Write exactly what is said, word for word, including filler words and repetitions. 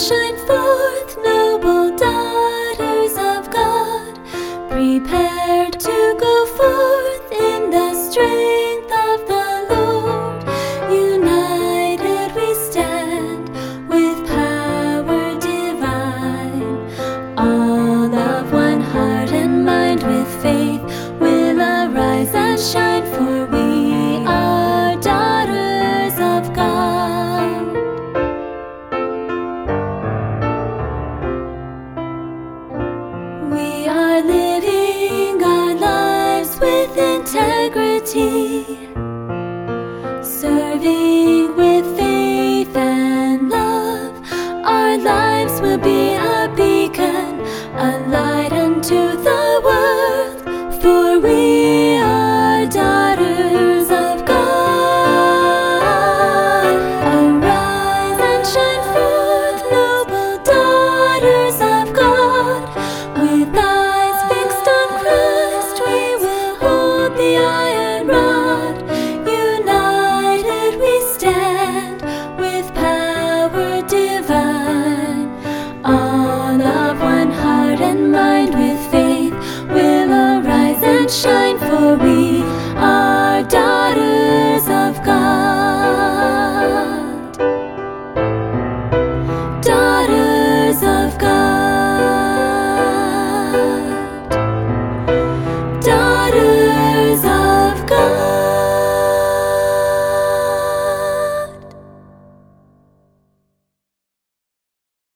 Shine forth, noble daughters of God, prepared to go forth in the strength of the Lord. United we stand with power divine, all of one heart and mind with faith will arise and shine, for we are daughters of God. We are living our lives with integrity, serving with faith and love. Our lives will be